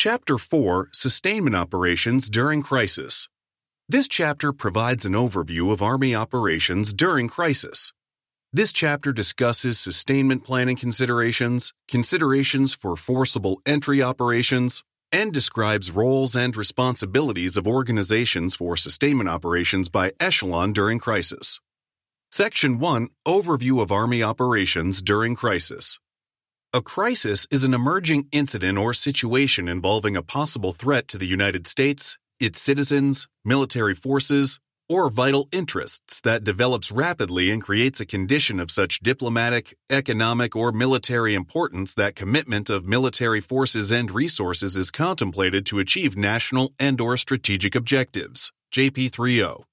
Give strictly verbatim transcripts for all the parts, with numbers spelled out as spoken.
Chapter four, Sustainment Operations During Crisis. This chapter provides an overview of Army operations during crisis. This chapter discusses sustainment planning considerations, considerations for forcible entry operations, and describes roles and responsibilities of organizations for sustainment operations by echelon during crisis. Section one, Overview of Army Operations During Crisis. A crisis is an emerging incident or situation involving a possible threat to the United States, its citizens, military forces, or vital interests that develops rapidly and creates a condition of such diplomatic, economic, or military importance that commitment of military forces and resources is contemplated to achieve national and/or strategic objectives. J P three oh.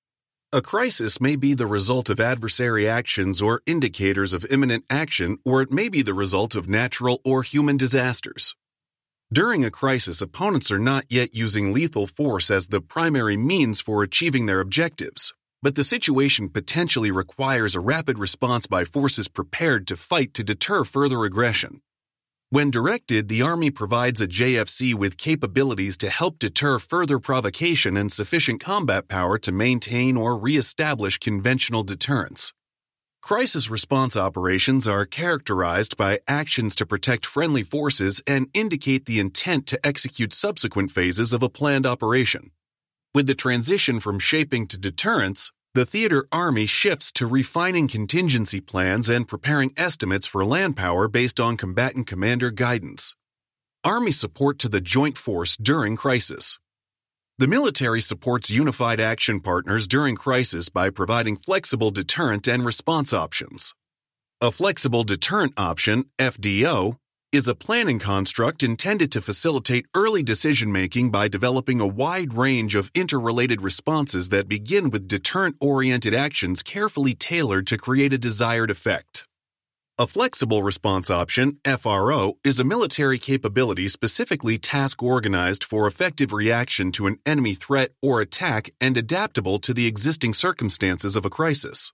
A crisis may be the result of adversary actions or indicators of imminent action, or it may be the result of natural or human disasters. During a crisis, opponents are not yet using lethal force as the primary means for achieving their objectives, but the situation potentially requires a rapid response by forces prepared to fight to deter further aggression. When directed, the Army provides a J F C with capabilities to help deter further provocation and sufficient combat power to maintain or re-establish conventional deterrence. Crisis response operations are characterized by actions to protect friendly forces and indicate the intent to execute subsequent phases of a planned operation. With the transition from shaping to deterrence, the theater Army shifts to refining contingency plans and preparing estimates for land power based on combatant commander guidance. Army support to the joint force during crisis. The military supports unified action partners during crisis by providing flexible deterrent and response options. A flexible deterrent option, F D O, is a planning construct intended to facilitate early decision-making by developing a wide range of interrelated responses that begin with deterrent-oriented actions carefully tailored to create a desired effect. A flexible response option, F R O, is a military capability specifically task-organized for effective reaction to an enemy threat or attack and adaptable to the existing circumstances of a crisis.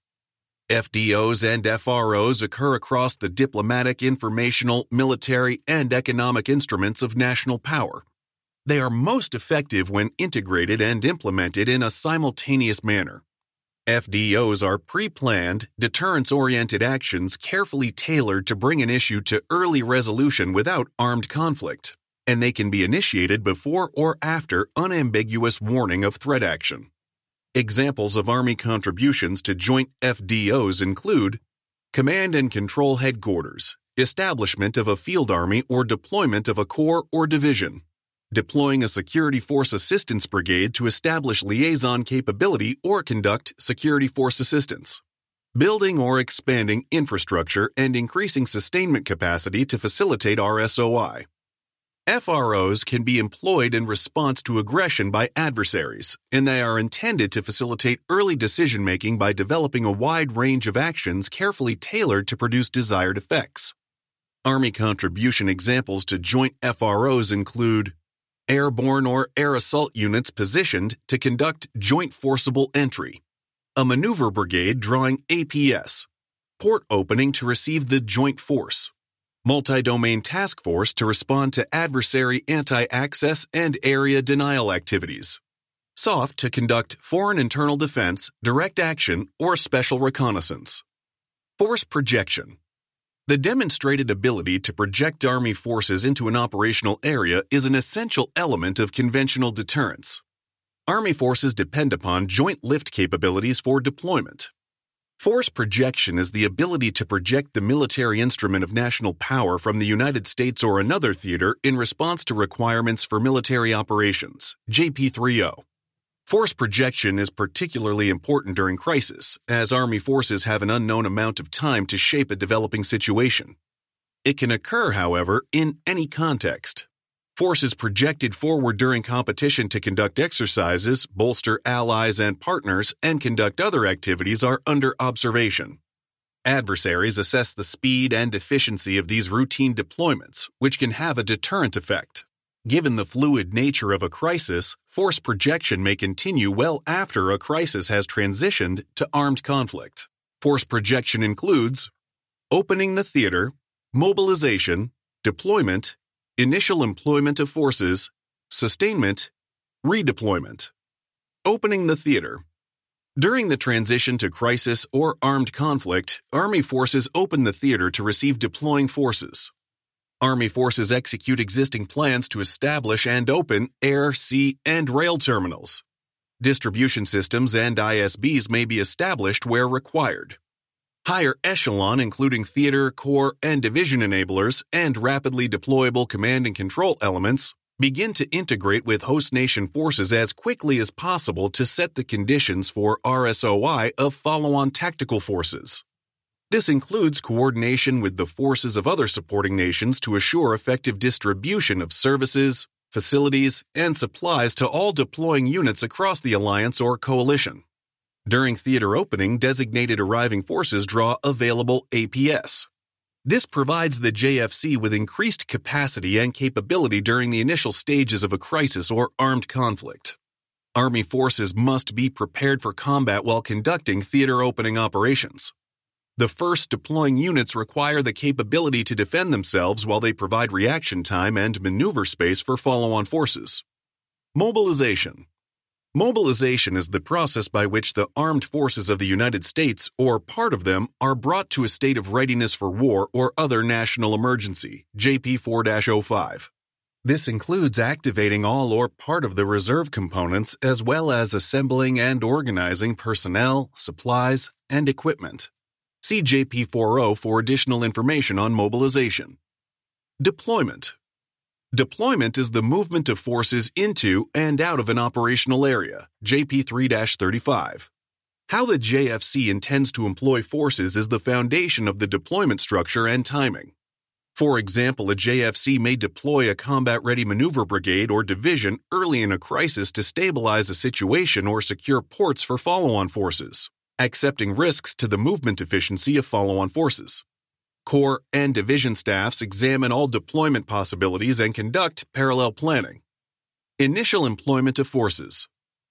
F D Os and F R Os occur across the diplomatic, informational, military, and economic instruments of national power. They are most effective when integrated and implemented in a simultaneous manner. F D Os are pre-planned, deterrence-oriented actions carefully tailored to bring an issue to early resolution without armed conflict, and they can be initiated before or after unambiguous warning of threat action. Examples of Army contributions to joint F D Os include command and control headquarters, establishment of a field army or deployment of a corps or division, deploying a security force assistance brigade to establish liaison capability or conduct security force assistance, building or expanding infrastructure and increasing sustainment capacity to facilitate R S O I. F R Os can be employed in response to aggression by adversaries, and they are intended to facilitate early decision-making by developing a wide range of actions carefully tailored to produce desired effects. Army contribution examples to joint F R Os include airborne or air assault units positioned to conduct joint forcible entry, a maneuver brigade drawing A P S, port opening to receive the joint force, multi-domain task force to respond to adversary anti-access and area denial activities, SOF to conduct foreign internal defense, direct action, or special reconnaissance. Force projection. The demonstrated ability to project Army forces into an operational area is an essential element of conventional deterrence. Army forces depend upon joint lift capabilities for deployment. Force projection is the ability to project the military instrument of national power from the United States or another theater in response to requirements for military operations. J P three oh. Force projection is particularly important during crisis, as Army forces have an unknown amount of time to shape a developing situation. It can occur, however, in any context. Forces projected forward during competition to conduct exercises, bolster allies and partners, and conduct other activities are under observation. Adversaries assess the speed and efficiency of these routine deployments, which can have a deterrent effect. Given the fluid nature of a crisis, force projection may continue well after a crisis has transitioned to armed conflict. Force projection includes opening the theater, mobilization, deployment, initial employment of forces, sustainment, redeployment. Opening the theater. During the transition to crisis or armed conflict, Army forces open the theater to receive deploying forces. Army forces execute existing plans to establish and open air, sea, and rail terminals. Distribution systems and I S Bs may be established where required. Higher echelon, including theater, corps, and division enablers, and rapidly deployable command and control elements, begin to integrate with host nation forces as quickly as possible to set the conditions for R S O I of follow-on tactical forces. This includes coordination with the forces of other supporting nations to assure effective distribution of services, facilities, and supplies to all deploying units across the alliance or coalition. During theater opening, designated arriving forces draw available A P S. This provides the J F C with increased capacity and capability during the initial stages of a crisis or armed conflict. Army forces must be prepared for combat while conducting theater opening operations. The first deploying units require the capability to defend themselves while they provide reaction time and maneuver space for follow-on forces. Mobilization. Mobilization is the process by which the armed forces of the United States, or part of them, are brought to a state of readiness for war or other national emergency, J P four dash oh five. This includes activating all or part of the reserve components as well as assembling and organizing personnel, supplies, and equipment. See J P forty for additional information on mobilization. Deployment. Deployment is the movement of forces into and out of an operational area, J P three dash thirty-five. How the J F C intends to employ forces is the foundation of the deployment structure and timing. For example, a J F C may deploy a combat-ready maneuver brigade or division early in a crisis to stabilize a situation or secure ports for follow-on forces, accepting risks to the movement efficiency of follow-on forces. Corps and division staffs examine all deployment possibilities and conduct parallel planning. Initial employment of forces.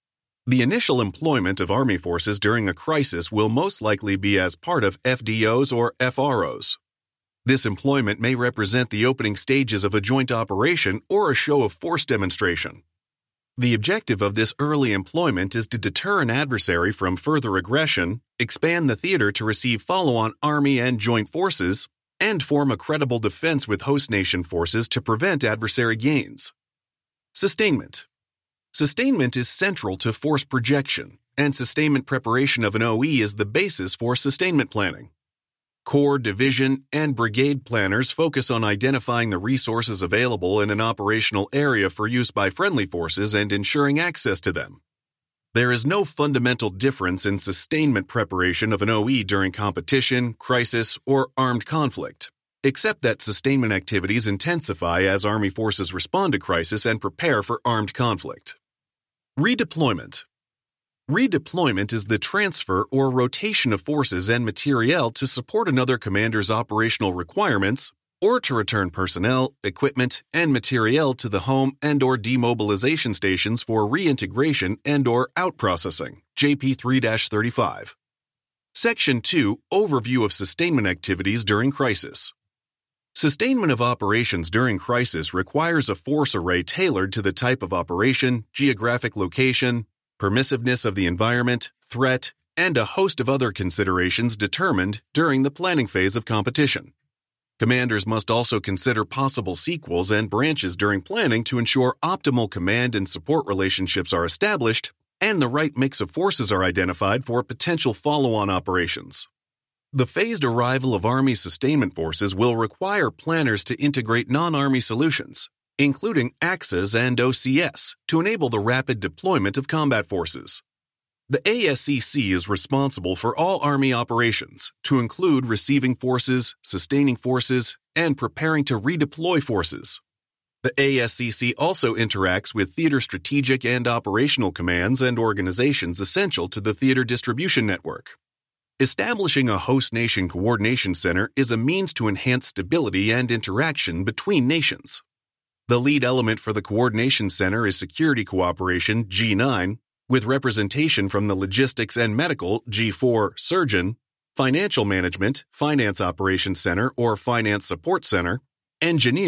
The initial employment of Army forces during a crisis will most likely be as part of F D Os or F R Os. This employment may represent the opening stages of a joint operation or a show of force demonstration. The objective of this early employment is to deter an adversary from further aggression, expand the theater to receive follow-on Army and joint forces, and form a credible defense with host nation forces to prevent adversary gains. Sustainment. Sustainment is central to force projection, and sustainment preparation of an O E is the basis for sustainment planning. Corps, division, and brigade planners focus on identifying the resources available in an operational area for use by friendly forces and ensuring access to them. There is no fundamental difference in sustainment preparation of an O E during competition, crisis, or armed conflict, except that sustainment activities intensify as Army forces respond to crisis and prepare for armed conflict. Redeployment. Redeployment is the transfer or rotation of forces and materiel to support another commander's operational requirements or to return personnel, equipment, and materiel to the home and or demobilization stations for reintegration and or outprocessing, J P three dash thirty-five. Section two, Overview of Sustainment Activities During Crisis. Sustainment of operations during crisis requires a force array tailored to the type of operation, geographic location, permissiveness of the environment, threat, and a host of other considerations determined during the planning phase of competition. Commanders must also consider possible sequels and branches during planning to ensure optimal command and support relationships are established and the right mix of forces are identified for potential follow-on operations. The phased arrival of Army sustainment forces will require planners to integrate non-Army solutions, including A X As and O C S, to enable the rapid deployment of combat forces. The A S C C is responsible for all Army operations, to include receiving forces, sustaining forces, and preparing to redeploy forces. The A S C C also interacts with theater strategic and operational commands and organizations essential to the theater distribution network. Establishing a host nation coordination center is a means to enhance stability and interaction between nations. The lead element for the coordination center is security cooperation, G nine, with representation from the logistics and medical, G four, surgeon, financial management, finance operations center or finance support center, engineer,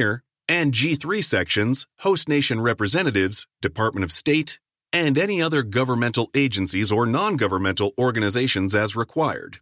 and G three sections, host nation representatives, Department of State, and any other governmental agencies or non-governmental organizations as required.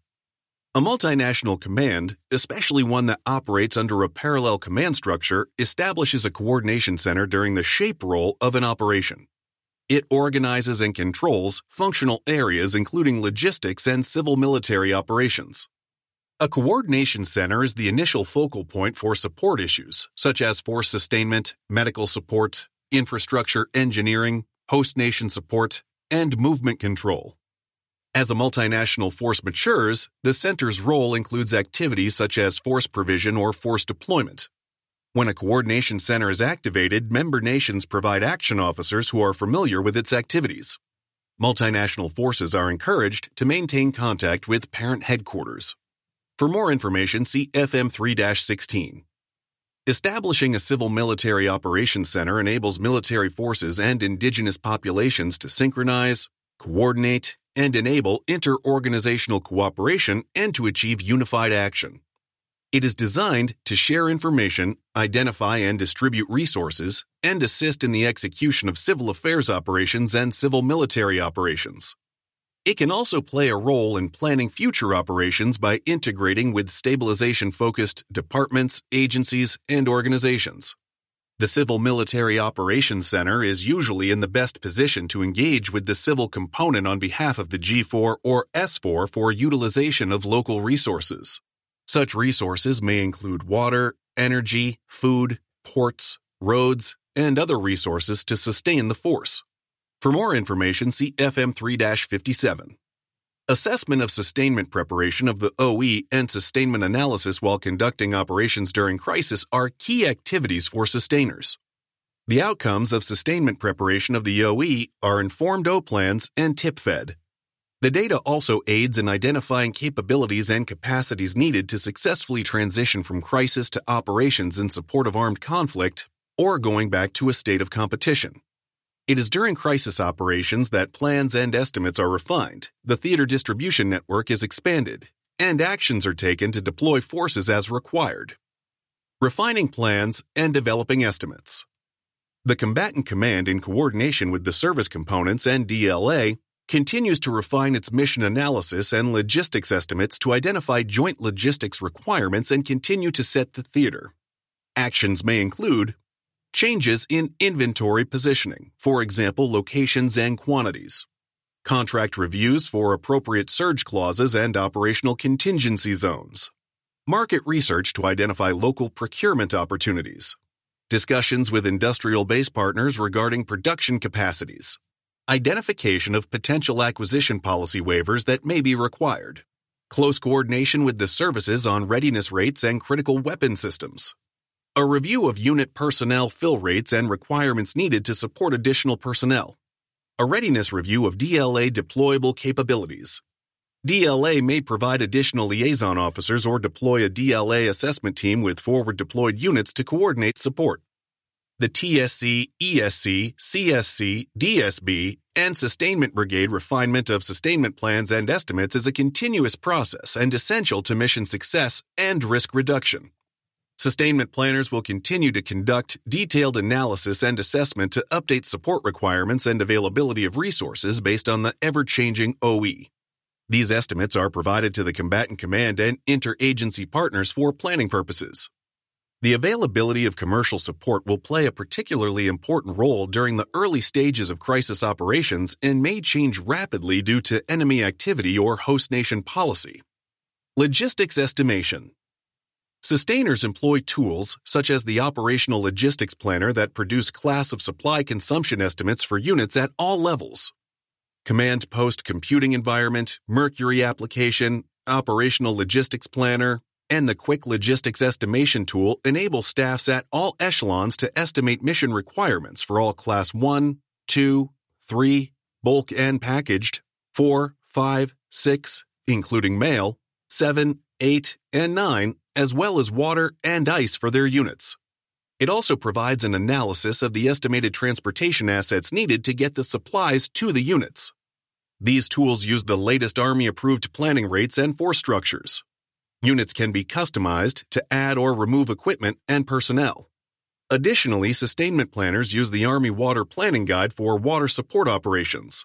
A multinational command, especially one that operates under a parallel command structure, establishes a coordination center during the shape role of an operation. It organizes and controls functional areas including logistics and civil military operations. A coordination center is the initial focal point for support issues, such as force sustainment, medical support, infrastructure engineering, host nation support, and movement control. As a multinational force matures, the center's role includes activities such as force provision or force deployment. When a coordination center is activated, member nations provide action officers who are familiar with its activities. Multinational forces are encouraged to maintain contact with parent headquarters. For more information, see F M three dash sixteen. Establishing a civil military operations center enables military forces and indigenous populations to synchronize, coordinate, and enable inter-organizational cooperation and to achieve unified action. It is designed to share information, identify and distribute resources, and assist in the execution of civil affairs operations and civil military operations. It can also play a role in planning future operations by integrating with stabilization-focused departments, agencies, and organizations. The Civil Military Operations Center is usually in the best position to engage with the civil component on behalf of the G four or S four for utilization of local resources. Such resources may include water, energy, food, ports, roads, and other resources to sustain the force. For more information, see F M three dash fifty-seven. Assessment of sustainment preparation of the O E and sustainment analysis while conducting operations during crisis are key activities for sustainers. The outcomes of sustainment preparation of the O E are informed O plans and tip-fed. The data also aids in identifying capabilities and capacities needed to successfully transition from crisis to operations in support of armed conflict or going back to a state of competition. It is during crisis operations that plans and estimates are refined, the theater distribution network is expanded, and actions are taken to deploy forces as required. Refining plans and developing estimates. The combatant command, in coordination with the service components and D L A, continues to refine its mission analysis and logistics estimates to identify joint logistics requirements and continue to set the theater. Actions may include changes in inventory positioning, for example, locations and quantities. Contract reviews for appropriate surge clauses and operational contingency zones. Market research to identify local procurement opportunities. Discussions with industrial base partners regarding production capacities. Identification of potential acquisition policy waivers that may be required. Close coordination with the services on readiness rates and critical weapon systems. A review of unit personnel fill rates and requirements needed to support additional personnel. A readiness review of D L A deployable capabilities. D L A may provide additional liaison officers or deploy a D L A assessment team with forward-deployed units to coordinate support. The T S C, E S C, C S C, D S B, and Sustainment Brigade refinement of sustainment plans and estimates is a continuous process and essential to mission success and risk reduction. Sustainment planners will continue to conduct detailed analysis and assessment to update support requirements and availability of resources based on the ever-changing O E. These estimates are provided to the combatant command and interagency partners for planning purposes. The availability of commercial support will play a particularly important role during the early stages of crisis operations and may change rapidly due to enemy activity or host nation policy. Logistics estimation. Sustainers employ tools such as the Operational Logistics Planner that produce class of supply consumption estimates for units at all levels. Command Post Computing Environment, Mercury Application, Operational Logistics Planner, and the Quick Logistics Estimation Tool enable staffs at all echelons to estimate mission requirements for all Class one, two, three, bulk and packaged, four, five, six, including mail, seven, eight, and nine, as well as water and ice for their units. It also provides an analysis of the estimated transportation assets needed to get the supplies to the units. These tools use the latest Army-approved planning rates and force structures. Units can be customized to add or remove equipment and personnel. Additionally, sustainment planners use the Army Water Planning Guide for water support operations.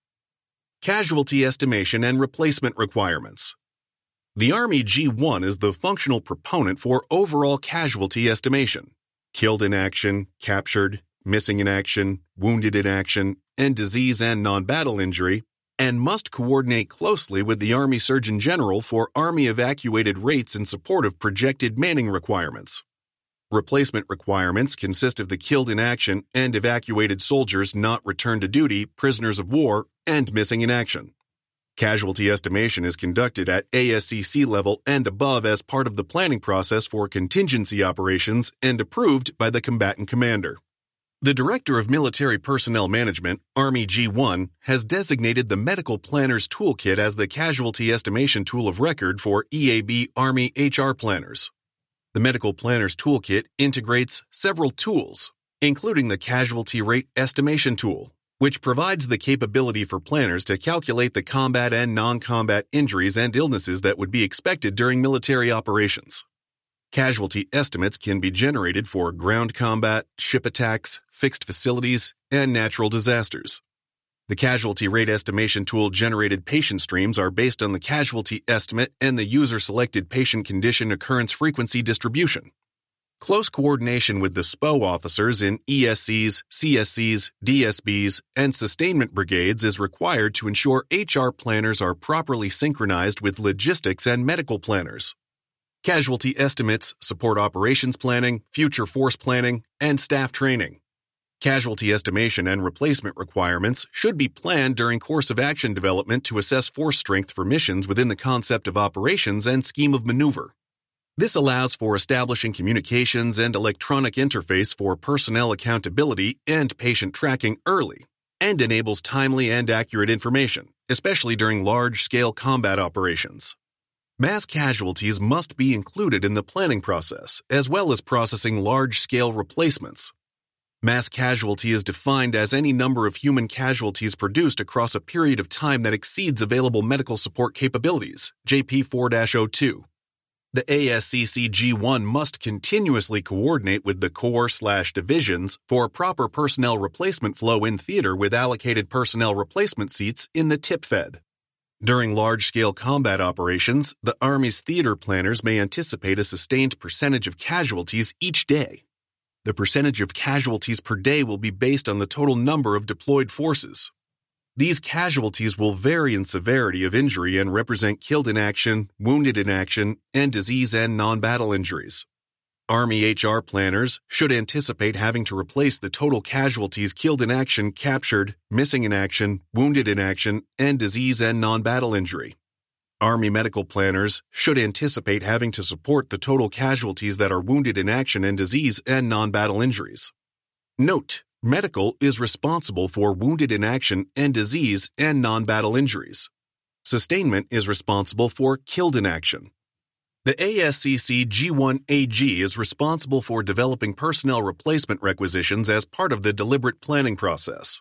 Casualty estimation and replacement requirements. The Army G one is the functional proponent for overall casualty estimation. Killed in action, captured, missing in action, wounded in action, and disease and non-battle injury, and must coordinate closely with the Army Surgeon General for Army evacuated rates in support of projected manning requirements. Replacement requirements consist of the killed in action and evacuated soldiers not returned to duty, prisoners of war, and missing in action. Casualty estimation is conducted at A S C C level and above as part of the planning process for contingency operations and approved by the combatant commander. The Director of Military Personnel Management, Army G one, has designated the Medical Planners Toolkit as the casualty estimation tool of record for E A B Army H R planners. The Medical Planners Toolkit integrates several tools, including the Casualty Rate Estimation Tool, which provides the capability for planners to calculate the combat and non-combat injuries and illnesses that would be expected during military operations. Casualty estimates can be generated for ground combat, ship attacks, fixed facilities, and natural disasters. The Casualty Rate Estimation Tool generated patient streams are based on the casualty estimate and the user-selected patient condition occurrence frequency distribution. Close coordination with the S P O officers in E S Cs, C S Cs, D S Bs, and sustainment brigades is required to ensure H R planners are properly synchronized with logistics and medical planners. Casualty estimates support operations planning, future force planning, and staff training. Casualty estimation and replacement requirements should be planned during course of action development to assess force strength for missions within the concept of operations and scheme of maneuver. This allows for establishing communications and electronic interface for personnel accountability and patient tracking early, and enables timely and accurate information, especially during large-scale combat operations. Mass casualties must be included in the planning process, as well as processing large-scale replacements. Mass casualty is defined as any number of human casualties produced across a period of time that exceeds available medical support capabilities, J P four dash oh two. The A S C C G one must continuously coordinate with the Corps slash divisions for proper personnel replacement flow in theater with allocated personnel replacement seats in the T I P F E D. During large-scale combat operations, the Army's theater planners may anticipate a sustained percentage of casualties each day. The percentage of casualties per day will be based on the total number of deployed forces. These casualties will vary in severity of injury and represent killed in action, wounded in action, and disease and non-battle injuries. Army H R planners should anticipate having to replace the total casualties killed in action, captured, missing in action, wounded in action, and disease and non-battle injury. Army medical planners should anticipate having to support the total casualties that are wounded in action and disease and non-battle injuries. Note: medical is responsible for wounded in action and disease and non-battle injuries. Sustainment is responsible for killed in action. The A S C C G one A G is responsible for developing personnel replacement requisitions as part of the deliberate planning process.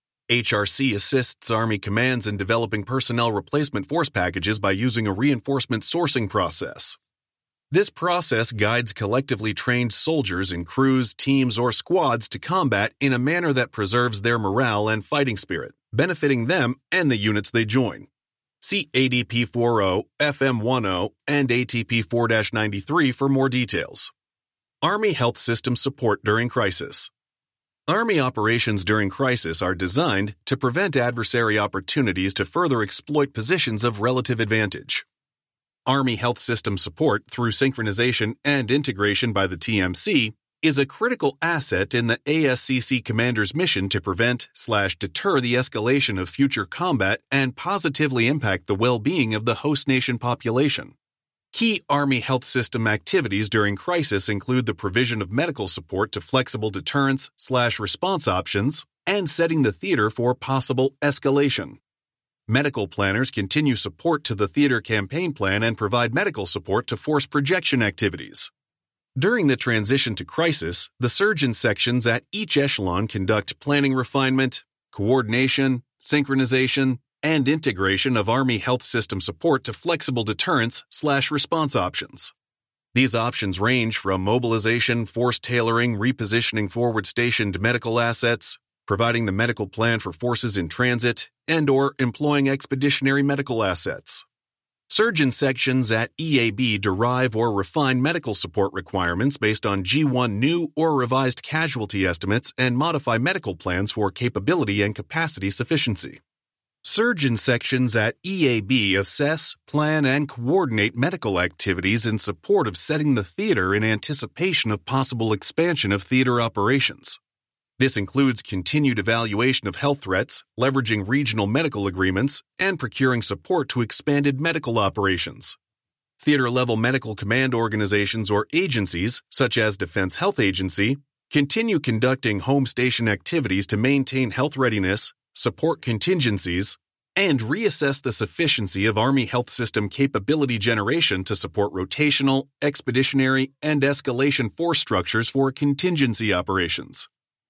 H R C assists Army commands in developing personnel replacement force packages by using a reinforcement sourcing process. This process guides collectively trained soldiers in crews, teams, or squads to combat in a manner that preserves their morale and fighting spirit, benefiting them and the units they join. See A D P forty, F M ten, and A T P four dash ninety-three for more details. Army Health System Support During Crisis. Army operations during crisis are designed to prevent adversary opportunities to further exploit positions of relative advantage. Army Health System support through synchronization and integration by the T M C is a critical asset in the A S C C commander's mission to prevent slash deter the escalation of future combat and positively impact the well-being of the host nation population. Key Army Health System activities during crisis include the provision of medical support to flexible deterrence slash response options and setting the theater for possible escalation. Medical planners continue support to the theater campaign plan and provide medical support to force projection activities. During the transition to crisis, the surgeon sections at each echelon conduct planning refinement, coordination, synchronization, and integration of Army Health System support to flexible deterrence slash response options. These options range from mobilization, force tailoring, repositioning forward-stationed medical assets, providing the medical plan for forces in transit, and or employing expeditionary medical assets. Surgeon sections at E A B derive or refine medical support requirements based on G one new or revised casualty estimates and modify medical plans for capability and capacity sufficiency. Surgeon sections at E A B assess, plan, and coordinate medical activities in support of setting the theater in anticipation of possible expansion of theater operations. This includes continued evaluation of health threats, leveraging regional medical agreements, and procuring support to expanded medical operations. Theater-level medical command organizations or agencies, such as Defense Health Agency, continue conducting home station activities to maintain health readiness, support contingencies, and reassess the sufficiency of Army Health System capability generation to support rotational, expeditionary, and escalation force structures for contingency operations.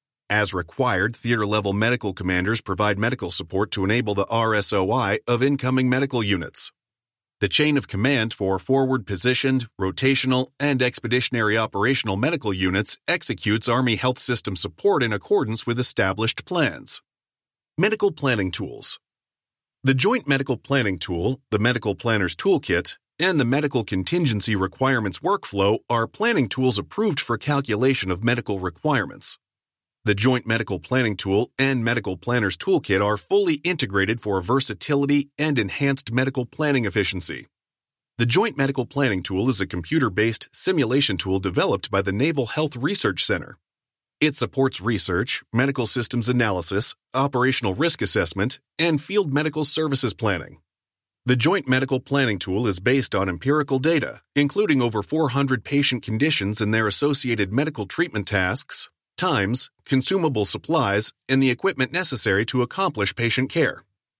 As required, theater-level medical commanders provide medical support to enable the R S O I of incoming medical units. The chain of command for forward-positioned, rotational, and expeditionary operational medical units executes Army Health System support in accordance with established plans. Medical Planning Tools. The Joint Medical Planning Tool, the Medical Planner's Toolkit, and the Medical Contingency Requirements Workflow are planning tools approved for calculation of medical requirements. The Joint Medical Planning Tool and Medical Planner's Toolkit are fully integrated for versatility and enhanced medical planning efficiency. The Joint Medical Planning Tool is a computer-based simulation tool developed by the Naval Health Research Center. It supports research, medical systems analysis, operational risk assessment, and field medical services planning. The Joint Medical Planning Tool is based on empirical data, including over four hundred patient conditions and their associated medical treatment tasks, times, consumable supplies, and the equipment necessary to accomplish patient care.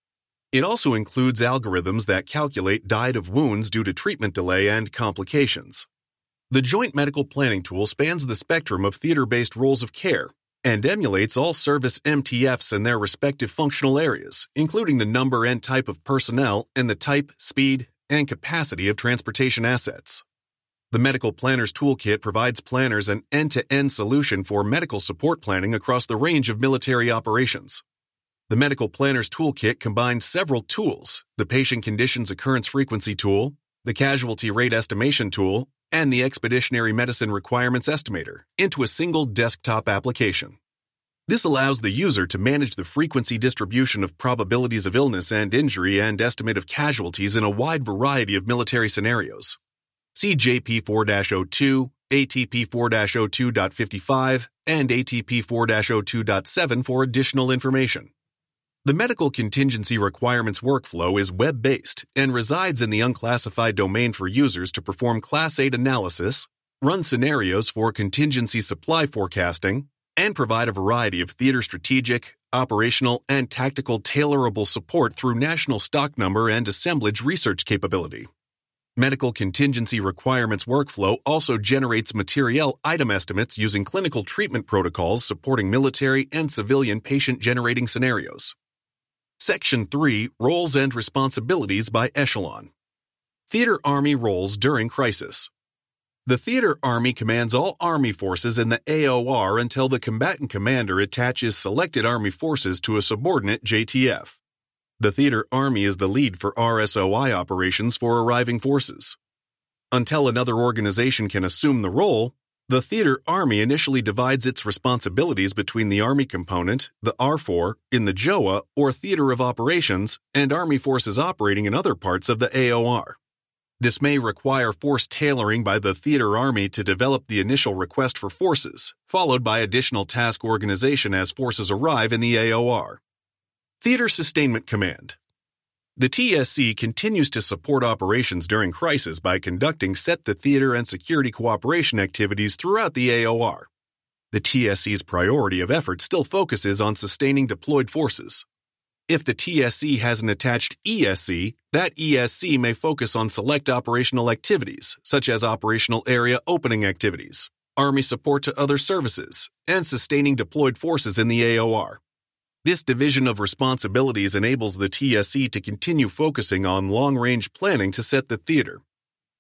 It also includes algorithms that calculate diet of wounds due to treatment delay and complications. The Joint Medical Planning Tool spans the spectrum of theater-based roles of care and emulates all service M T Fs in their respective functional areas, including the number and type of personnel and the type, speed, and capacity of transportation assets. The Medical Planner's Toolkit provides planners an end-to-end solution for medical support planning across the range of military operations. The Medical Planner's Toolkit combines several tools, the Patient Conditions Occurrence Frequency Tool, the Casualty Rate Estimation Tool, and the Expeditionary Medicine Requirements Estimator, into a single desktop application. This allows the user to manage the frequency distribution of probabilities of illness and injury and estimate of casualties in a wide variety of military scenarios. See J P four dash oh two, A T P four dash oh two point fifty-five, and A T P four dash oh two point seven for additional information. The Medical Contingency Requirements Workflow is web-based and resides in the unclassified domain for users to perform Class eight analysis, run scenarios for contingency supply forecasting, and provide a variety of theater strategic, operational, and tactical tailorable support through national stock number and assemblage research capability. Medical Contingency Requirements Workflow also generates materiel item estimates using clinical treatment protocols supporting military and civilian patient-generating scenarios. Section three, Roles and Responsibilities by Echelon. Theater Army Roles During Crisis. The Theater Army commands all Army forces in the A O R until the combatant commander attaches selected Army forces to a subordinate J T F. The Theater Army is the lead for R S O I operations for arriving forces. Until another organization can assume the role, the Theater Army initially divides its responsibilities between the Army component, the R four, in the J O A or Theater of Operations, and Army forces operating in other parts of the A O R. This may require force tailoring by the Theater Army to develop the initial request for forces, followed by additional task organization as forces arrive in the A O R. Theater Sustainment Command. The T S C continues to support operations during crisis by conducting set-the-theater and security cooperation activities throughout the A O R. The T S C's priority of effort still focuses on sustaining deployed forces. If the T S C has an attached E S C, that E S C may focus on select operational activities, such as operational area opening activities, Army support to other services, and sustaining deployed forces in the A O R. This division of responsibilities enables the T S C to continue focusing on long-range planning to set the theater.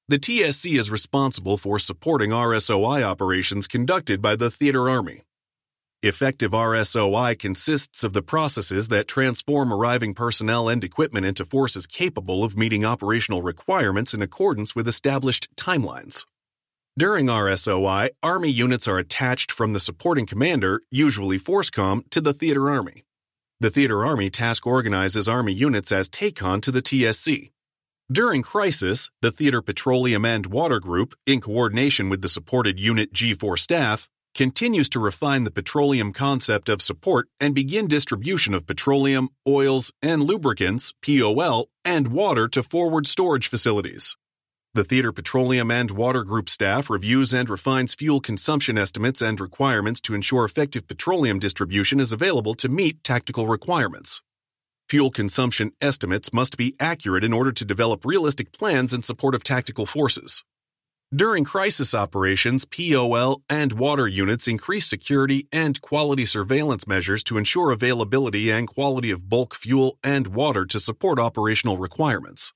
The T S C is responsible for supporting R S O I operations conducted by the Theater Army. Effective R S O I consists of the processes that transform arriving personnel and equipment into forces capable of meeting operational requirements in accordance with established timelines. During R S O I, Army units are attached from the supporting commander, usually FORSCOM, to the Theater Army. The Theater Army task organizes Army units as TACON to the T S C. During crisis, the Theater Petroleum and Water Group, in coordination with the supported Unit G four staff, continues to refine the petroleum concept of support and begin distribution of petroleum, oils, and lubricants, P O L, and water to forward storage facilities. The Theater Petroleum and Water Group staff reviews and refines fuel consumption estimates and requirements to ensure effective petroleum distribution is available to meet tactical requirements. Fuel consumption estimates must be accurate in order to develop realistic plans in support of tactical forces. During crisis operations, P O L and water units increase security and quality surveillance measures to ensure availability and quality of bulk fuel and water to support operational requirements.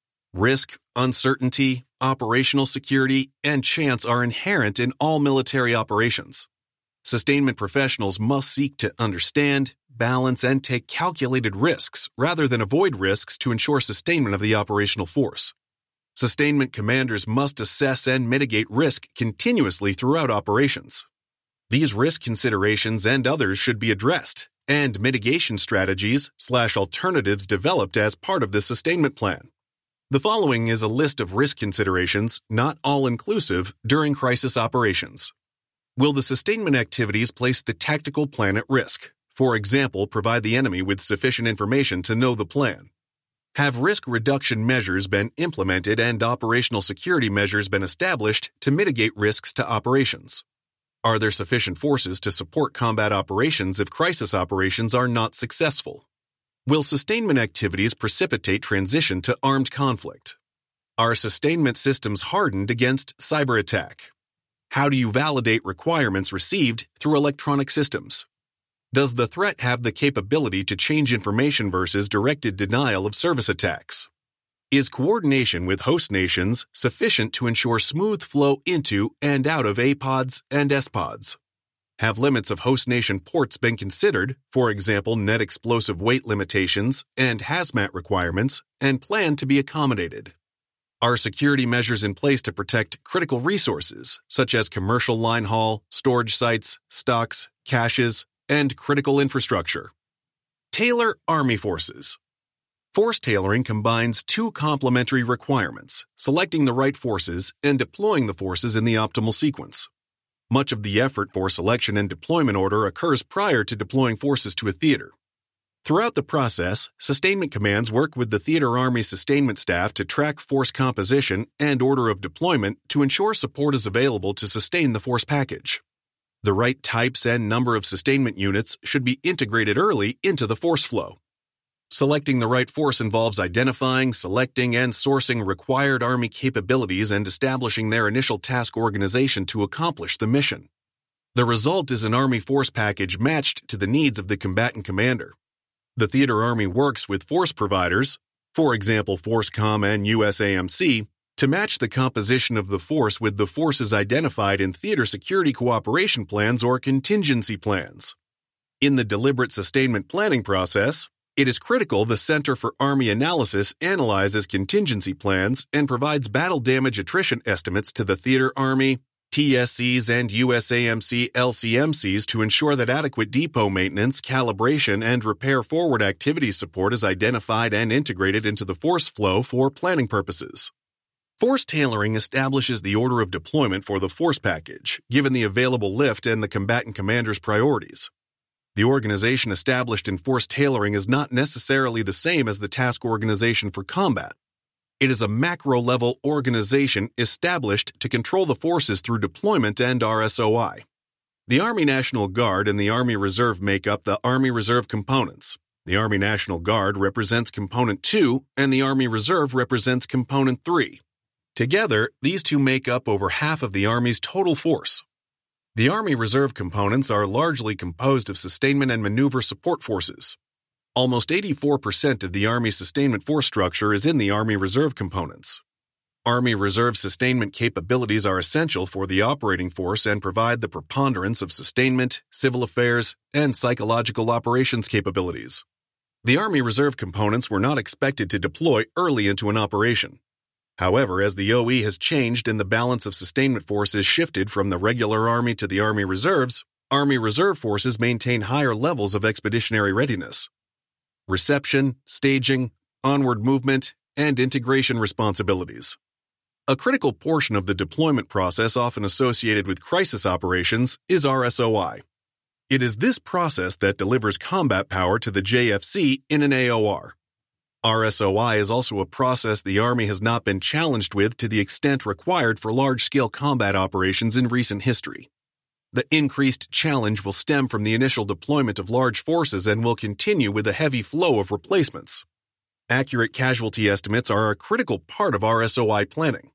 Risk, uncertainty, operational security, and chance are inherent in all military operations. Sustainment professionals must seek to understand, balance, and take calculated risks rather than avoid risks to ensure sustainment of the operational force. Sustainment commanders must assess and mitigate risk continuously throughout operations. These risk considerations and others should be addressed, and mitigation strategies slash alternatives developed as part of the sustainment plan. The following is a list of risk considerations, not all-inclusive, during crisis operations. Will the sustainment activities place the tactical plan at risk? For example, provide the enemy with sufficient information to know the plan. Have risk reduction measures been implemented and operational security measures been established to mitigate risks to operations? Are there sufficient forces to support combat operations if crisis operations are not successful? Will sustainment activities precipitate transition to armed conflict? Are sustainment systems hardened against cyber attack? How do you validate requirements received through electronic systems? Does the threat have the capability to change information versus directed denial of service attacks? Is coordination with host nations sufficient to ensure smooth flow into and out of A PODs and S PODs? Have limits of host nation ports been considered, for example, net explosive weight limitations and hazmat requirements, and planned to be accommodated? Are security measures in place to protect critical resources, such as commercial line haul, storage sites, stocks, caches, and critical infrastructure? Tailor Army forces. Force tailoring combines two complementary requirements, selecting the right forces and deploying the forces in the optimal sequence. Much of the effort for selection and deployment order occurs prior to deploying forces to a theater. Throughout the process, sustainment commands work with the Theater Army sustainment staff to track force composition and order of deployment to ensure support is available to sustain the force package. The right types and number of sustainment units should be integrated early into the force flow. Selecting the right force involves identifying, selecting, and sourcing required Army capabilities and establishing their initial task organization to accomplish the mission. The result is an Army force package matched to the needs of the combatant commander. The Theater Army works with force providers, for example FORSCOM and U S A M C, to match the composition of the force with the forces identified in theater security cooperation plans or contingency plans. In the deliberate sustainment planning process, it is critical the Center for Army Analysis analyzes contingency plans and provides battle damage attrition estimates to the Theater Army, T S Cs, and U S A M C L C M Cs to ensure that adequate depot maintenance, calibration, and repair forward activity support is identified and integrated into the force flow for planning purposes. Force tailoring establishes the order of deployment for the force package, given the available lift and the combatant commander's priorities. The organization established in force tailoring is not necessarily the same as the task organization for combat. It is a macro-level organization established to control the forces through deployment and R S O I. The Army National Guard and the Army Reserve make up the Army Reserve components. The Army National Guard represents Component two, and the Army Reserve represents Component three. Together, these two make up over half of the Army's total force. The Army Reserve components are largely composed of sustainment and maneuver support forces. Almost eighty-four percent of the Army sustainment force structure is in the Army Reserve components. Army Reserve sustainment capabilities are essential for the operating force and provide the preponderance of sustainment, civil affairs, and psychological operations capabilities. The Army Reserve components were not expected to deploy early into an operation. However, as the O E has changed and the balance of sustainment forces shifted from the regular Army to the Army Reserves, Army Reserve forces maintain higher levels of expeditionary readiness. Reception, staging, onward movement, and integration responsibilities. A critical portion of the deployment process often associated with crisis operations is R S O I. It is this process that delivers combat power to the J F C in an A O R. R S O I is also a process the Army has not been challenged with to the extent required for large-scale combat operations in recent history. The increased challenge will stem from the initial deployment of large forces and will continue with a heavy flow of replacements. Accurate casualty estimates are a critical part of R S O I planning.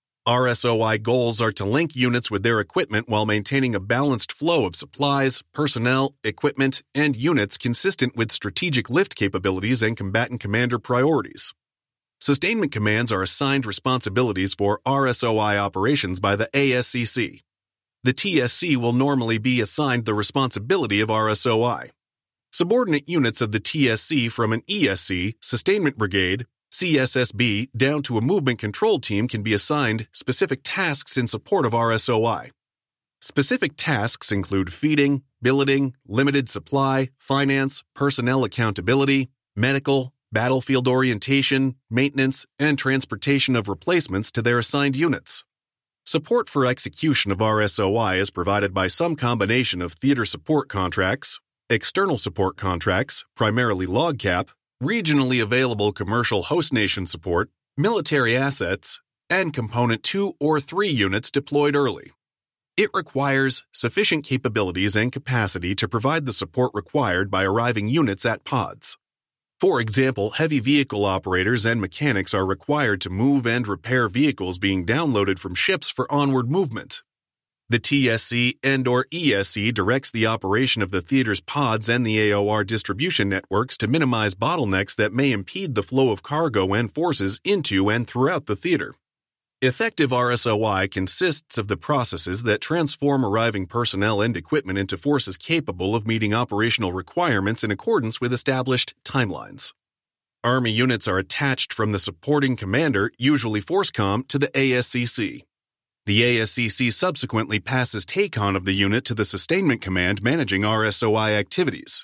R S O I goals are to link units with their equipment while maintaining a balanced flow of supplies, personnel, equipment, and units consistent with strategic lift capabilities and combatant commander priorities. Sustainment commands are assigned responsibilities for R S O I operations by the A S C C. The T S C will normally be assigned the responsibility of R S O I. Subordinate units of the T S C from an E S C, Sustainment Brigade, C S S B, down to a movement control team can be assigned specific tasks in support of R S O I. Specific tasks include feeding, billeting, limited supply, finance, personnel accountability, medical, battlefield orientation, maintenance, and transportation of replacements to their assigned units. Support for execution of R S O I is provided by some combination of theater support contracts, external support contracts, primarily LOGCAP, regionally available commercial host nation support, military assets, and Component two or three units deployed early. It requires sufficient capabilities and capacity to provide the support required by arriving units at pods. For example, heavy vehicle operators and mechanics are required to move and repair vehicles being downloaded from ships for onward movement. The T S C and/or E S C directs the operation of the theater's pods and the A O R distribution networks to minimize bottlenecks that may impede the flow of cargo and forces into and throughout the theater. Effective R S O I consists of the processes that transform arriving personnel and equipment into forces capable of meeting operational requirements in accordance with established timelines. Army units are attached from the supporting commander, usually FORSCOM, to the A S C C. The A S C C subsequently passes take-on of the unit to the Sustainment Command managing R S O I activities.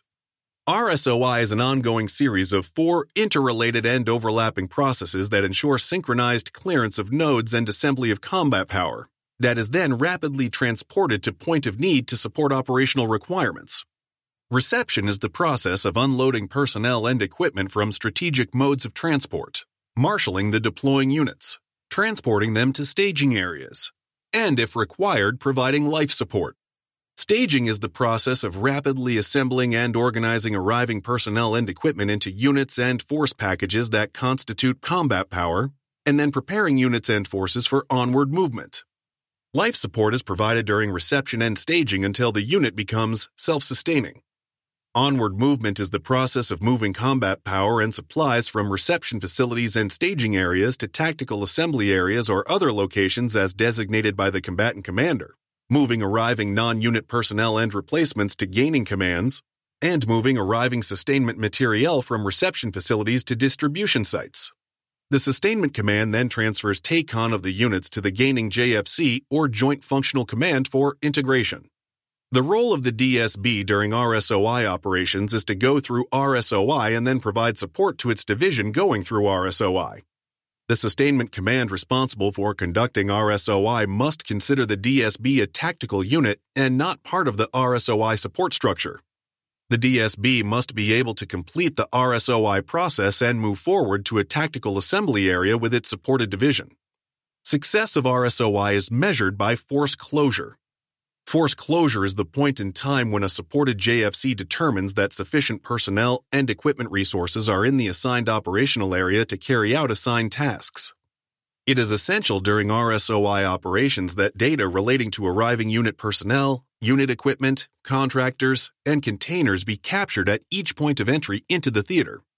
R S O I is an ongoing series of four interrelated and overlapping processes that ensure synchronized clearance of nodes and assembly of combat power, that is then rapidly transported to point of need to support operational requirements. Reception is the process of unloading personnel and equipment from strategic modes of transport, marshaling the deploying units, transporting them to staging areas, and if required, providing life support. Staging is the process of rapidly assembling and organizing arriving personnel and equipment into units and force packages that constitute combat power, and then preparing units and forces for onward movement. Life support is provided during reception and staging until the unit becomes self-sustaining. Onward movement is the process of moving combat power and supplies from reception facilities and staging areas to tactical assembly areas or other locations as designated by the combatant commander, moving arriving non-unit personnel and replacements to gaining commands, and moving arriving sustainment materiel from reception facilities to distribution sites. The Sustainment Command then transfers take-on of the units to the gaining J F C or Joint Functional Command for integration. The role of the D S B during R S O I operations is to go through R S O I and then provide support to its division going through R S O I. The Sustainment Command responsible for conducting R S O I must consider the D S B a tactical unit and not part of the R S O I support structure. The D S B must be able to complete the R S O I process and move forward to a tactical assembly area with its supported division. Success of R S O I is measured by force closure. Force closure is the point in time when a supported J F C determines that sufficient personnel and equipment resources are in the assigned operational area to carry out assigned tasks. It is essential during R S O I operations that data relating to arriving unit personnel, unit equipment, contractors, and containers be captured at each point of entry into the theater.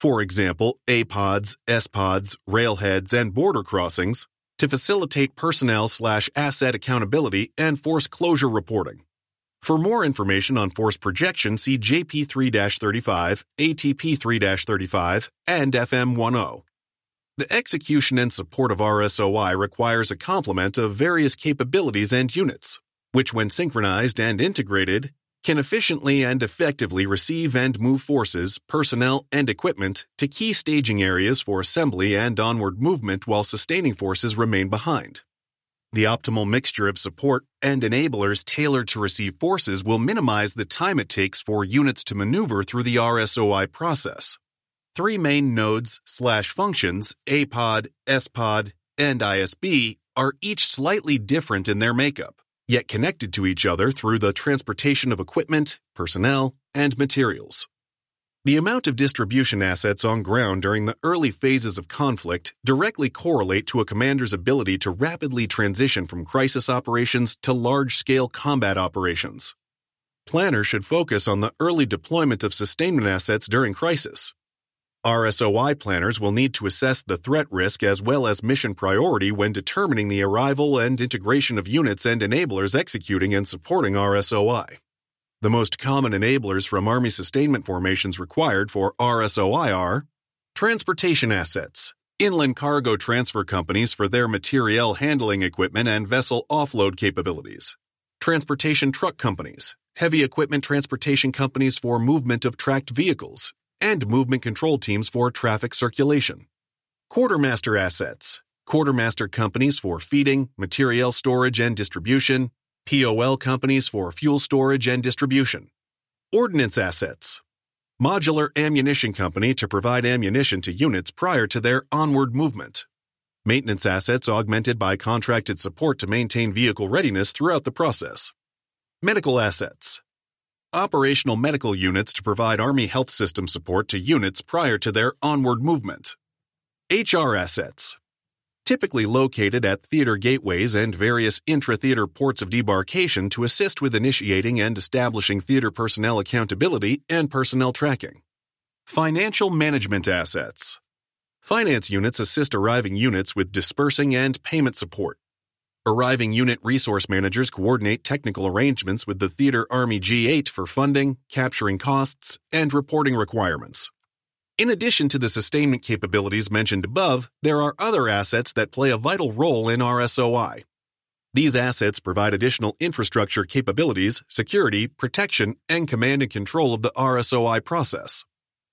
for example, A-pods, S-pods, railheads, and border crossings, to facilitate personnel-slash-asset accountability and force closure reporting. For more information on force projection, see J P three thirty-five, A T P three thirty-five, and F M ten. The execution and support of R S O I requires a complement of various capabilities and units, which when synchronized and integrated, can efficiently and effectively receive and move forces, personnel, and equipment to key staging areas for assembly and onward movement while sustaining forces remain behind. The optimal mixture of support and enablers tailored to receive forces will minimize the time it takes for units to maneuver through the R S O I process. Three main nodes slash functions, A-pod, S-pod, and I S B, are each slightly different in their makeup, yet connected to each other through the transportation of equipment, personnel, and materials. The amount of distribution assets on ground during the early phases of conflict directly correlate to a commander's ability to rapidly transition from crisis operations to large-scale combat operations. Planners should focus on the early deployment of sustainment assets during crisis. R S O I planners will need to assess the threat risk as well as mission priority when determining the arrival and integration of units and enablers executing and supporting R S O I. The most common enablers from Army sustainment formations required for R S O I are transportation assets, inland cargo transfer companies for their materiel handling equipment and vessel offload capabilities, transportation truck companies, heavy equipment transportation companies for movement of tracked vehicles, and movement control teams for traffic circulation, quartermaster assets, quartermaster companies for feeding, materiel storage and distribution, P O L companies for fuel storage and distribution, ordnance assets, modular ammunition company to provide ammunition to units prior to their onward movement, maintenance assets augmented by contracted support to maintain vehicle readiness throughout the process, medical assets, operational medical units to provide Army health system support to units prior to their onward movement, H R assets, typically located at theater gateways and various intra-theater ports of debarkation to assist with initiating and establishing theater personnel accountability and personnel tracking. Financial management assets. Finance units assist arriving units with dispersing and payment support. Arriving unit resource managers coordinate technical arrangements with the Theater Army G eight for funding, capturing costs, and reporting requirements. In addition to the sustainment capabilities mentioned above, there are other assets that play a vital role in R S O I. These assets provide additional infrastructure capabilities, security, protection, and command and control of the R S O I process.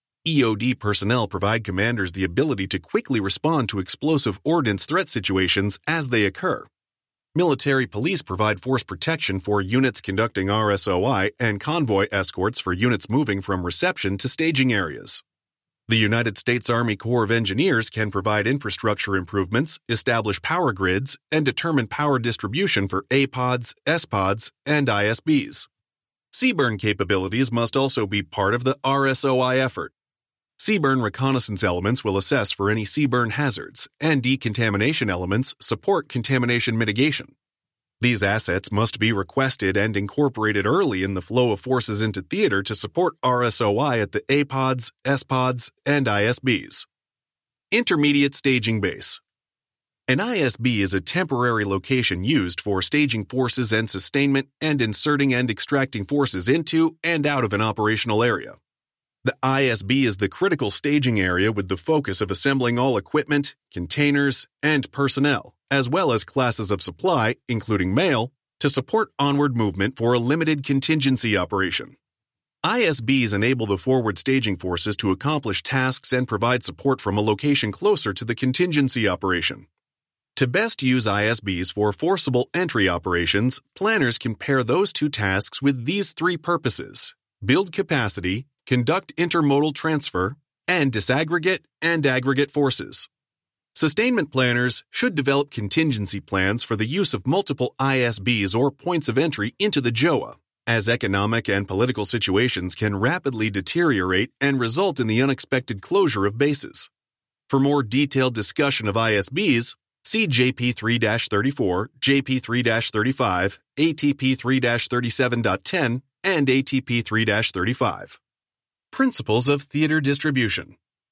E O D personnel provide commanders the ability to quickly respond to explosive ordnance threat situations as they occur. Military police provide force protection for units conducting R S O I and convoy escorts for units moving from reception to staging areas. The United States Army Corps of Engineers can provide infrastructure improvements, establish power grids, and determine power distribution for A-pods, S-pods, and I S Bs. Seaburn capabilities must also be part of the R S O I effort. Seaburn reconnaissance elements will assess for any seaburn hazards, and decontamination elements support contamination mitigation. These assets must be requested and incorporated early in the flow of forces into theater to support R S O I at the A-pods, S-pods, and I S Bs. Intermediate Staging Base. An I S B is a temporary location used for staging forces and sustainment and inserting and extracting forces into and out of an operational area. The I S B is the critical staging area with the focus of assembling all equipment, containers, and personnel, as well as classes of supply, including mail, to support onward movement for a limited contingency operation. I S Bs enable the forward staging forces to accomplish tasks and provide support from a location closer to the contingency operation. To best use I S Bs for forcible entry operations, planners can pair those two tasks with these three purposes: build capacity, conduct intermodal transfer, and disaggregate and aggregate forces. Sustainment planners should develop contingency plans for the use of multiple I S Bs or points of entry into the J O A, as economic and political situations can rapidly deteriorate and result in the unexpected closure of bases. For more detailed discussion of I S Bs, see J P three thirty-four, J P three thirty-five, A T P three thirty-seven point ten, and A T P three thirty-five. Principles of Theater Distribution.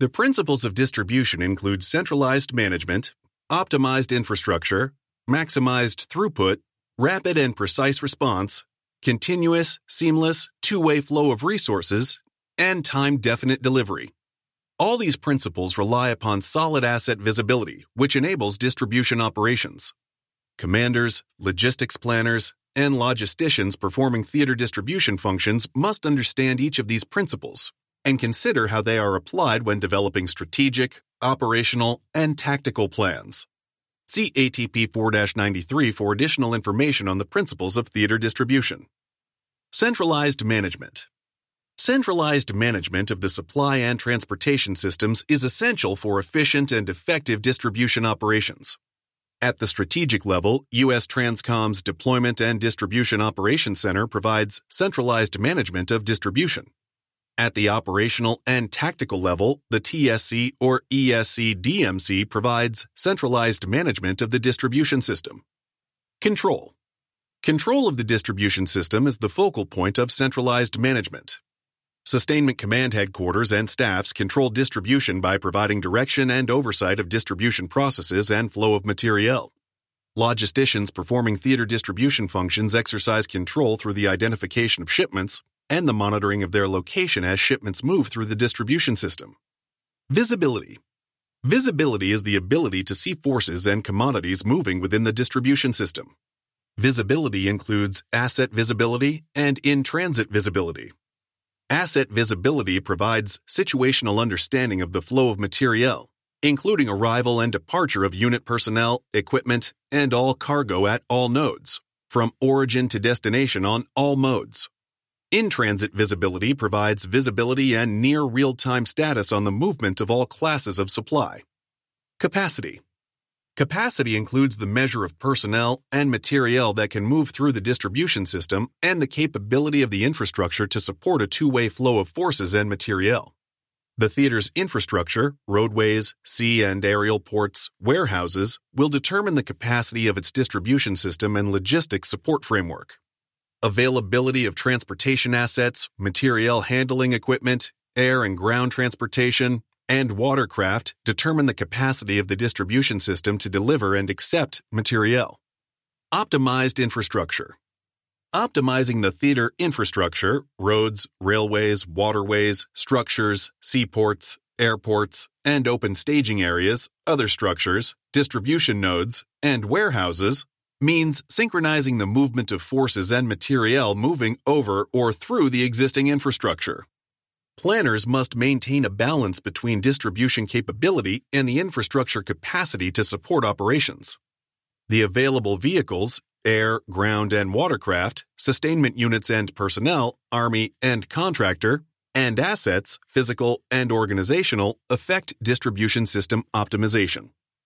The principles of distribution include centralized management, optimized infrastructure, maximized throughput, rapid and precise response, continuous, seamless, two-way flow of resources, and time-definite delivery. All these principles rely upon solid asset visibility, which enables distribution operations. Commanders, logistics planners, and logisticians performing theater distribution functions must understand each of these principles and consider how they are applied when developing strategic, operational, and tactical plans. See A T P four dash ninety-three for additional information on the principles of theater distribution. Centralized management. Centralized management of the supply and transportation systems is essential for efficient and effective distribution operations. At the strategic level, U S Transcom's Deployment and Distribution Operations Center provides centralized management of distribution. At the operational and tactical level, the T S C or E S C D M C provides centralized management of the distribution system. Control. Control of the distribution system is the focal point of centralized management. Sustainment Command Headquarters and staffs control distribution by providing direction and oversight of distribution processes and flow of materiel. Logisticians performing theater distribution functions exercise control through the identification of shipments and the monitoring of their location as shipments move through the distribution system. Visibility. Visibility is the ability to see forces and commodities moving within the distribution system. Visibility includes asset visibility and in-transit visibility. Asset visibility provides situational understanding of the flow of materiel, including arrival and departure of unit personnel, equipment, and all cargo at all nodes, from origin to destination on all modes. In-transit visibility provides visibility and near real-time status on the movement of all classes of supply. Capacity. Capacity includes the measure of personnel and materiel that can move through the distribution system and the capability of the infrastructure to support a two-way flow of forces and materiel. The theater's infrastructure, roadways, sea and aerial ports, warehouses, will determine the capacity of its distribution system and logistics support framework. Availability of transportation assets, materiel handling equipment, air and ground transportation, and watercraft determine the capacity of the distribution system to deliver and accept materiel. Optimized infrastructure. Optimizing the theater infrastructure, roads, railways, waterways, structures, seaports, airports, and open staging areas, other structures, distribution nodes, and warehouses, means synchronizing the movement of forces and materiel moving over or through the existing infrastructure. Planners must maintain a balance between distribution capability and the infrastructure capacity to support operations. The available vehicles, air, ground, and watercraft, sustainment units and personnel, Army and contractor, and assets, physical and organizational, affect distribution system optimization.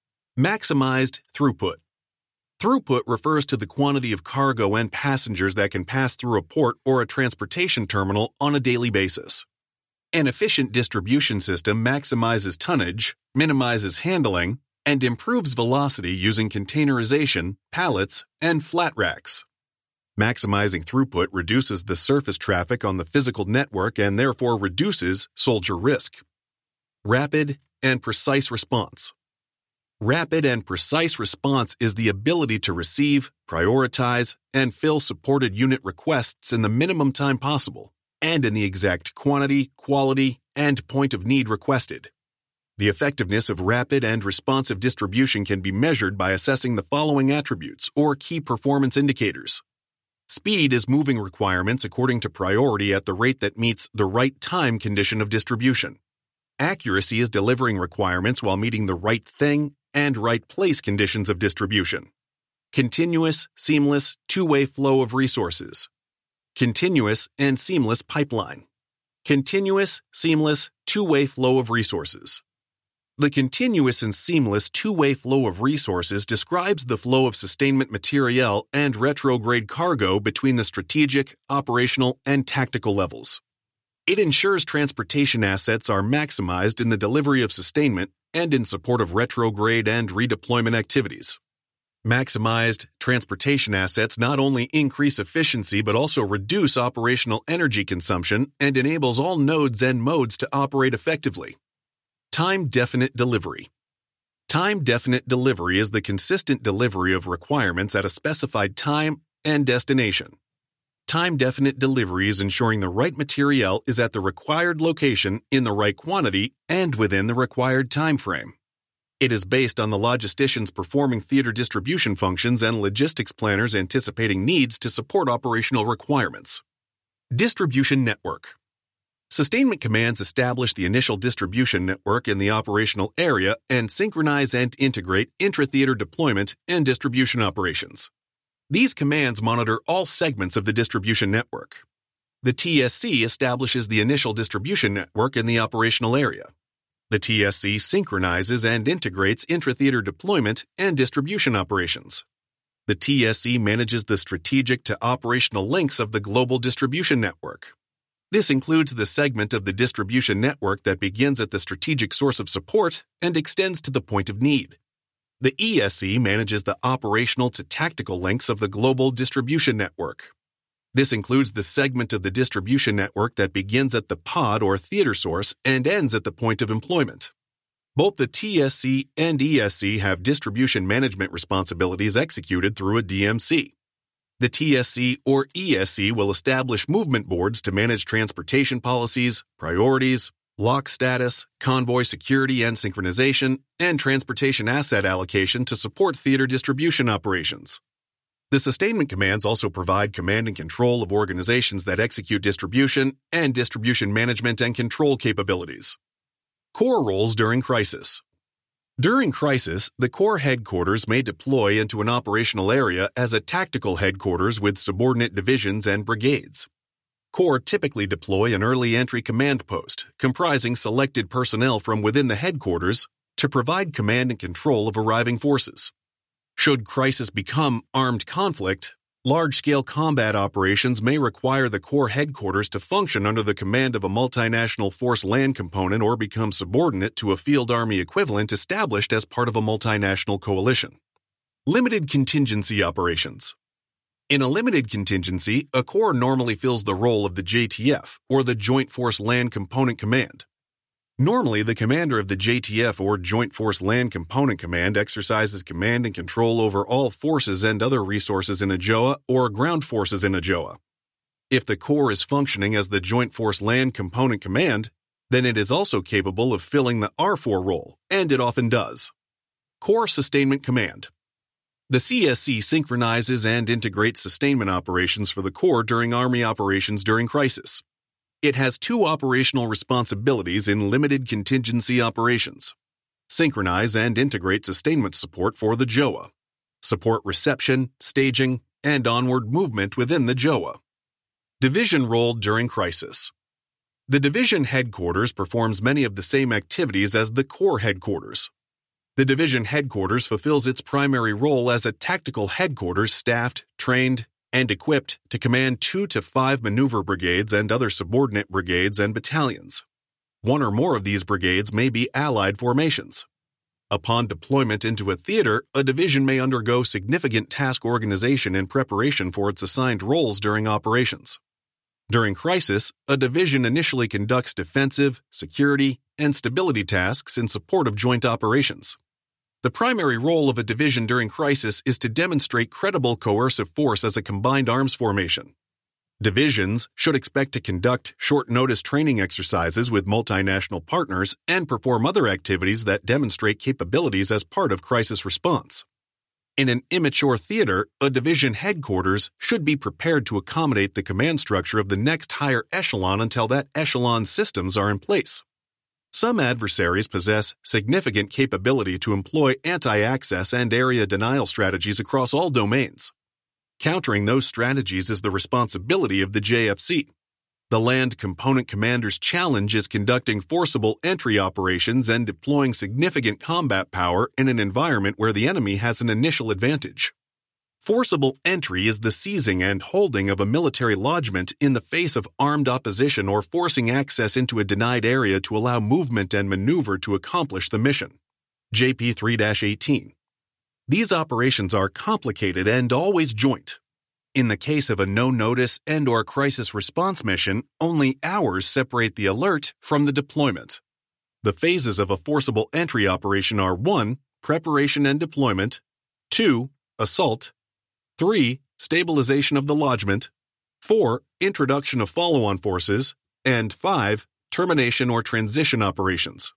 Maximized throughput. Throughput refers to the quantity of cargo and passengers that can pass through a port or a transportation terminal on a daily basis. An efficient distribution system maximizes tonnage, minimizes handling, and improves velocity using containerization, pallets, and flat racks. Maximizing throughput reduces the surface traffic on the physical network and therefore reduces soldier risk. Rapid and precise response. Rapid and precise response is the ability to receive, prioritize, and fill supported unit requests in the minimum time possible, and in the exact quantity, quality, and point of need requested. The effectiveness of rapid and responsive distribution can be measured by assessing the following attributes or key performance indicators. Speed is moving requirements according to priority at the rate that meets the right time condition of distribution. Accuracy is delivering requirements while meeting the right thing and right place conditions of distribution. Continuous, seamless, two-way flow of resources. Continuous and seamless pipeline. Continuous, seamless, two-way flow of resources. The continuous and seamless two-way flow of resources describes the flow of sustainment materiel and retrograde cargo between the strategic, operational, and tactical levels. It ensures transportation assets are maximized in the delivery of sustainment and in support of retrograde and redeployment activities. Maximized transportation assets not only increase efficiency but also reduce operational energy consumption and enables all nodes and modes to operate effectively. Time-definite delivery. Time-definite delivery is the consistent delivery of requirements at a specified time and destination. Time-definite delivery is ensuring the right material is at the required location in the right quantity and within the required time frame. It is based on the logisticians performing theater distribution functions and logistics planners anticipating needs to support operational requirements. Distribution network. Sustainment commands establish the initial distribution network in the operational area and synchronize and integrate intra-theater deployment and distribution operations. These commands monitor all segments of the distribution network. The T S C establishes the initial distribution network in the operational area. The T S C synchronizes and integrates intra-theater deployment and distribution operations. The T S C manages the strategic to operational links of the global distribution network. This includes the segment of the distribution network that begins at the strategic source of support and extends to the point of need. The E S C manages the operational to tactical links of the global distribution network. This includes the segment of the distribution network that begins at the pod or theater source and ends at the point of employment. Both the T S C and E S C have distribution management responsibilities executed through a D M C. The T S C or E S C will establish movement boards to manage transportation policies, priorities, lock status, convoy security and synchronization, and transportation asset allocation to support theater distribution operations. The sustainment commands also provide command and control of organizations that execute distribution and distribution management and control capabilities. Core roles during crisis. During crisis, the Corps headquarters may deploy into an operational area as a tactical headquarters with subordinate divisions and brigades. Corps typically deploy an early entry command post, comprising selected personnel from within the headquarters, to provide command and control of arriving forces. Should crisis become armed conflict, large-scale combat operations may require the Corps headquarters to function under the command of a multinational force land component or become subordinate to a field army equivalent established as part of a multinational coalition. Limited contingency operations. In a limited contingency, a Corps normally fills the role of the J T F, or the Joint Force Land Component Command. Normally, the commander of the J T F or Joint Force Land Component Command exercises command and control over all forces and other resources in a J O A or ground forces in a J O A. If the Corps is functioning as the Joint Force Land Component Command, then it is also capable of filling the R four role, and it often does. Corps Sustainment Command. The C S C synchronizes and integrates sustainment operations for the Corps during Army operations during crisis. It has two operational responsibilities in limited contingency operations: synchronize and integrate sustainment support for the J O A, support reception, staging, and onward movement within the J O A. Division role during crisis. The division headquarters performs many of the same activities as the Corps headquarters. The division headquarters fulfills its primary role as a tactical headquarters staffed, trained, and equipped to command two to five maneuver brigades and other subordinate brigades and battalions. One or more of these brigades may be allied formations. Upon deployment into a theater, a division may undergo significant task organization in preparation for its assigned roles during operations. During crisis, a division initially conducts defensive, security, and stability tasks in support of joint operations. The primary role of a division during crisis is to demonstrate credible coercive force as a combined arms formation. Divisions should expect to conduct short-notice training exercises with multinational partners and perform other activities that demonstrate capabilities as part of crisis response. In an immature theater, a division headquarters should be prepared to accommodate the command structure of the next higher echelon until that echelon's systems are in place. Some adversaries possess significant capability to employ anti-access and area denial strategies across all domains. Countering those strategies is the responsibility of the J F C. The Land Component Commander's challenge is conducting forcible entry operations and deploying significant combat power in an environment where the enemy has an initial advantage. Forcible entry is the seizing and holding of a military lodgment in the face of armed opposition or forcing access into a denied area to allow movement and maneuver to accomplish the mission. J P three eighteen. These operations are complicated and always joint. In the case of a no-notice and or crisis response mission, only hours separate the alert from the deployment. The phases of a forcible entry operation are one. Preparation and deployment, two. Assault, three. Stabilization of the lodgment, four. Introduction of follow-on forces, and five. Termination or transition operations.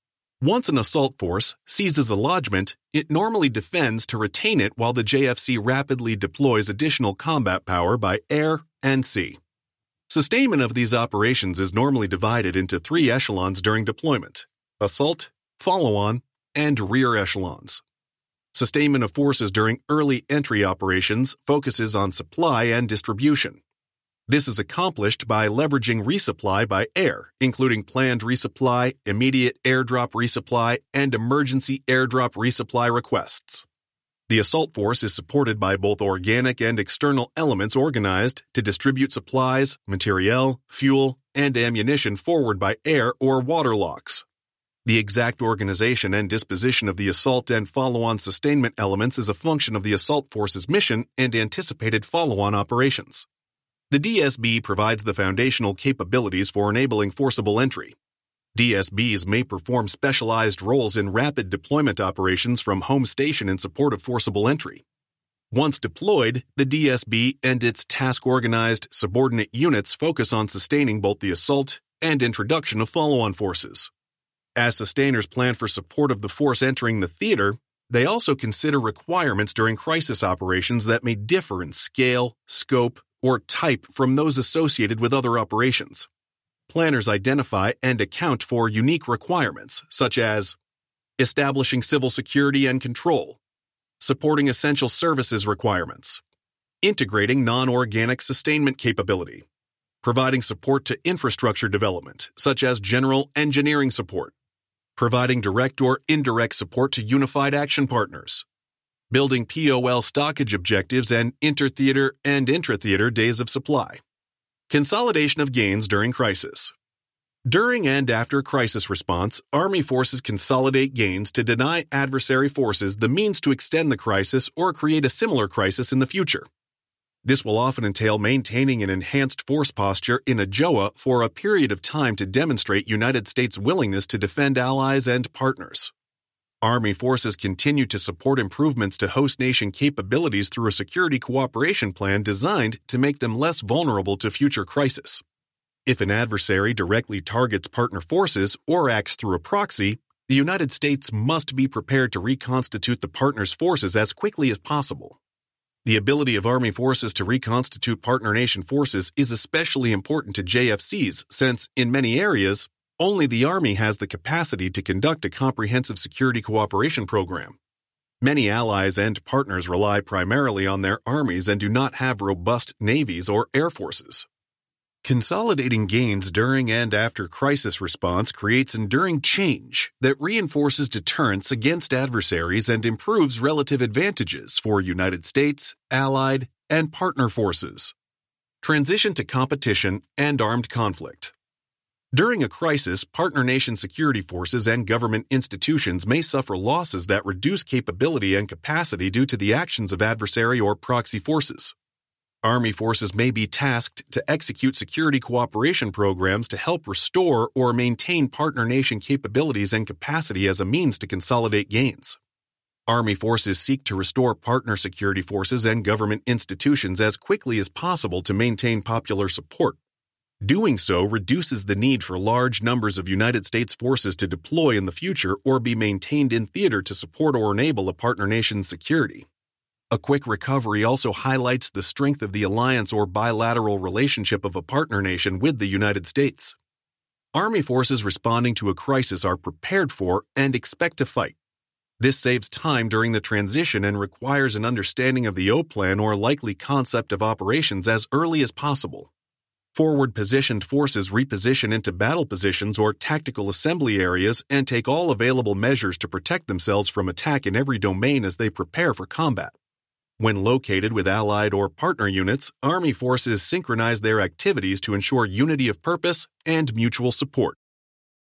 Once an assault force seizes a lodgment, it normally defends to retain it while the J F C rapidly deploys additional combat power by air and sea. Sustainment of these operations is normally divided into three echelons during deployment: assault, follow-on, and rear echelons. Sustainment of forces during early entry operations focuses on supply and distribution. This is accomplished by leveraging resupply by air, including planned resupply, immediate airdrop resupply, and emergency airdrop resupply requests. The assault force is supported by both organic and external elements organized to distribute supplies, materiel, fuel, and ammunition forward by air or water locks. The exact organization and disposition of the assault and follow-on sustainment elements is a function of the assault force's mission and anticipated follow-on operations. The D S B provides the foundational capabilities for enabling forcible entry. D S Bs may perform specialized roles in rapid deployment operations from home station in support of forcible entry. Once deployed, the D S B and its task-organized subordinate units focus on sustaining both the assault and introduction of follow-on forces. As sustainers plan for support of the force entering the theater, they also consider requirements during crisis operations that may differ in scale, scope, or type from those associated with other operations. Planners identify and account for unique requirements, such as establishing civil security and control, supporting essential services requirements, integrating non-organic sustainment capability, providing support to infrastructure development, such as general engineering support, providing direct or indirect support to unified action partners, building P O L stockage objectives and inter-theater and intra-theater days of supply. Consolidation of gains during crisis. During and after crisis response, Army forces consolidate gains to deny adversary forces the means to extend the crisis or create a similar crisis in the future. This will often entail maintaining an enhanced force posture in a J O A for a period of time to demonstrate United States' willingness to defend allies and partners. Army forces continue to support improvements to host nation capabilities through a security cooperation plan designed to make them less vulnerable to future crisis. If an adversary directly targets partner forces or acts through a proxy, the United States must be prepared to reconstitute the partner's forces as quickly as possible. The ability of Army forces to reconstitute partner nation forces is especially important to J F Cs since, in many areas, only the Army has the capacity to conduct a comprehensive security cooperation program. Many allies and partners rely primarily on their armies and do not have robust navies or air forces. Consolidating gains during and after crisis response creates enduring change that reinforces deterrence against adversaries and improves relative advantages for United States, allied, and partner forces. Transition to competition and armed conflict. During a crisis, partner nation security forces and government institutions may suffer losses that reduce capability and capacity due to the actions of adversary or proxy forces. Army forces may be tasked to execute security cooperation programs to help restore or maintain partner nation capabilities and capacity as a means to consolidate gains. Army forces seek to restore partner security forces and government institutions as quickly as possible to maintain popular support. Doing so reduces the need for large numbers of United States forces to deploy in the future or be maintained in theater to support or enable a partner nation's security. A quick recovery also highlights the strength of the alliance or bilateral relationship of a partner nation with the United States. Army forces responding to a crisis are prepared for and expect to fight. This saves time during the transition and requires an understanding of the O plan or likely concept of operations as early as possible. Forward-positioned forces reposition into battle positions or tactical assembly areas and take all available measures to protect themselves from attack in every domain as they prepare for combat. When located with allied or partner units, Army forces synchronize their activities to ensure unity of purpose and mutual support.